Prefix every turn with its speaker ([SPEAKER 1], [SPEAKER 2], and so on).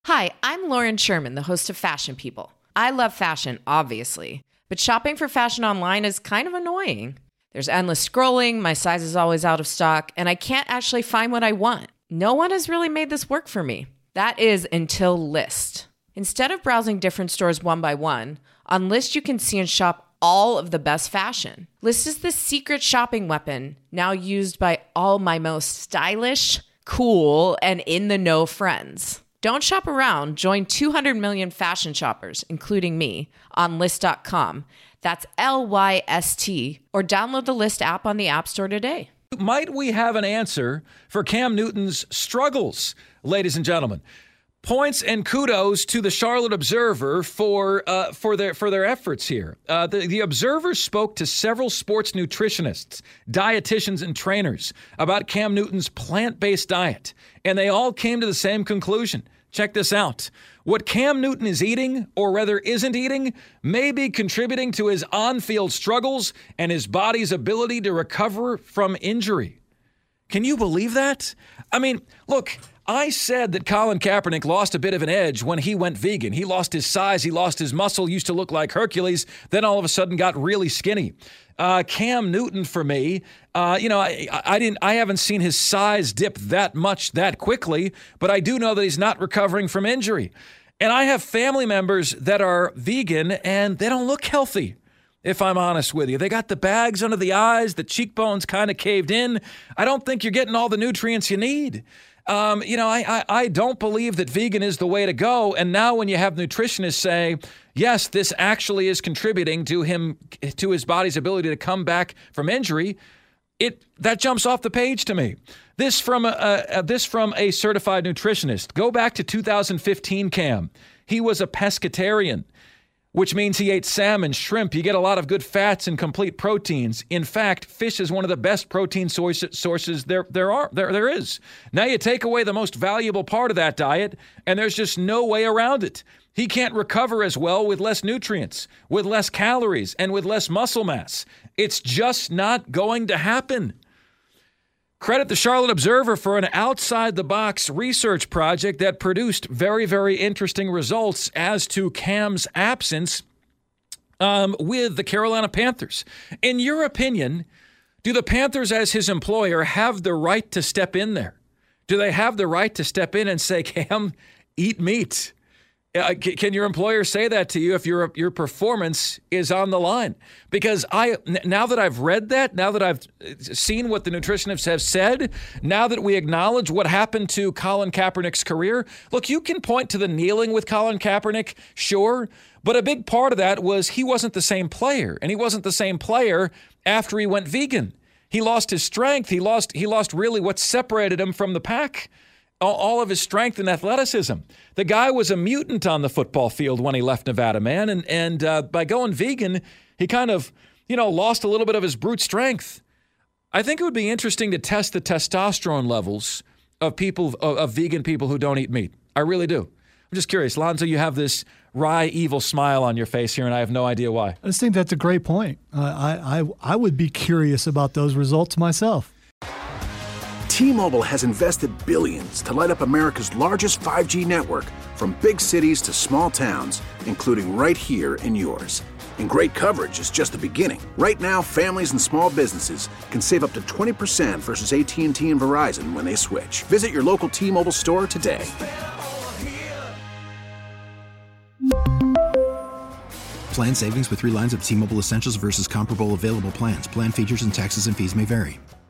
[SPEAKER 1] Hi, I'm Lauren Sherman, the host of Fashion People. I love fashion, obviously, but shopping for fashion online is kind of annoying. There's endless scrolling, my size is always out of stock, and I can't actually find what I want. No one has really made this work for me. That is until Lyst. Instead of browsing different stores one by one, on Lyst you can see and shop all of the best fashion. Lyst is the secret shopping weapon, now used by all my most stylish, cool, and in-the-know friends. Don't shop around. Join 200 million fashion shoppers, including me, on Lyst.com. That's Lyst, or download the Lyst app on the App Store today.
[SPEAKER 2] Might we have an answer for Cam Newton's struggles, ladies and gentlemen? Points and kudos to the Charlotte Observer for their efforts here. The Observer spoke to several sports nutritionists, dietitians, and trainers about Cam Newton's plant-based diet, and they all came to the same conclusion. Check this out. What Cam Newton is eating, or rather isn't eating, may be contributing to his on-field struggles and his body's ability to recover from injury. Can you believe that? I mean, look, I said that Colin Kaepernick lost a bit of an edge when he went vegan. He lost his size, he lost his muscle, used to look like Hercules, then all of a sudden got really skinny. Cam Newton, for me, I haven't seen his size dip that much that quickly, but I do know that he's not recovering from injury. And I have family members that are vegan and they don't look healthy, if I'm honest with you. They got the bags under the eyes, the cheekbones kind of caved in. I don't think you're getting all the nutrients you need. I don't believe that vegan is the way to go. And now when you have nutritionists say, yes, this actually is contributing to his body's ability to come back from injury, that jumps off the page to me. This from a certified nutritionist. Go back to 2015, Cam. He was a pescatarian, which means he ate salmon, shrimp. You get a lot of good fats and complete proteins. In fact, fish is one of the best protein sources there is. Now you take away the most valuable part of that diet, and there's just no way around it. He can't recover as well with less nutrients, with less calories, and with less muscle mass. It's just not going to happen. Credit the Charlotte Observer for an outside-the-box research project that produced very, very interesting results as to Cam's absence with the Carolina Panthers. In your opinion, do the Panthers, as his employer, have the right to step in there? Do they have the right to step in and say, Cam, eat meat? Can your employer say that to you if your performance is on the line? Because now that I've read that, now that I've seen what the nutritionists have said, now that we acknowledge what happened to Colin Kaepernick's career, look, you can point to the kneeling with Colin Kaepernick, sure, but a big part of that was he wasn't the same player, and he wasn't the same player after he went vegan. He lost his strength. He lost really what separated him from the pack. All of his strength and athleticism. The guy was a mutant on the football field when he left Nevada, man. And by going vegan, he kind of, lost a little bit of his brute strength. I think it would be interesting to test the testosterone levels of vegan people who don't eat meat. I really do. I'm just curious. Lonzo, you have this wry, evil smile on your face here, and I have no idea why.
[SPEAKER 3] I just think that's a great point. I would be curious about those results myself.
[SPEAKER 4] T-Mobile has invested billions to light up America's largest 5G network, from big cities to small towns, including right here in yours. And great coverage is just the beginning. Right now, families and small businesses can save up to 20% versus AT&T and Verizon when they switch. Visit your local T-Mobile store today.
[SPEAKER 5] Plan savings with 3 lines of T-Mobile Essentials versus comparable available plans. Plan features and taxes and fees may vary.